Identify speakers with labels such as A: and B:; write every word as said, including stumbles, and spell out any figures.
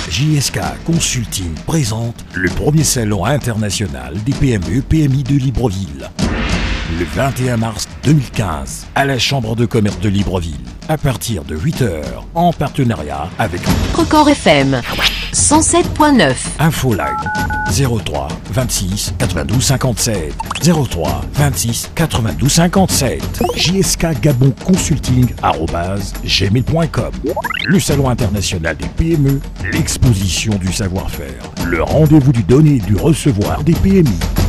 A: J S K Consulting présente le premier salon international des P M E P M I de Libreville. Le vingt et un mars deux mille quinze, à la Chambre de commerce de Libreville, à partir de huit heures, en partenariat avec
B: Record F M cent sept point neuf.
A: Infoline zéro trois vingt-six quatre-vingt-douze cinquante-sept zéro trois vingt-six quatre-vingt-douze cinquante-sept J S K Gabon Consulting arobase gmail point com. Le salon international des P M E, l'exposition du savoir-faire, le rendez-vous du donner et du recevoir des P M I.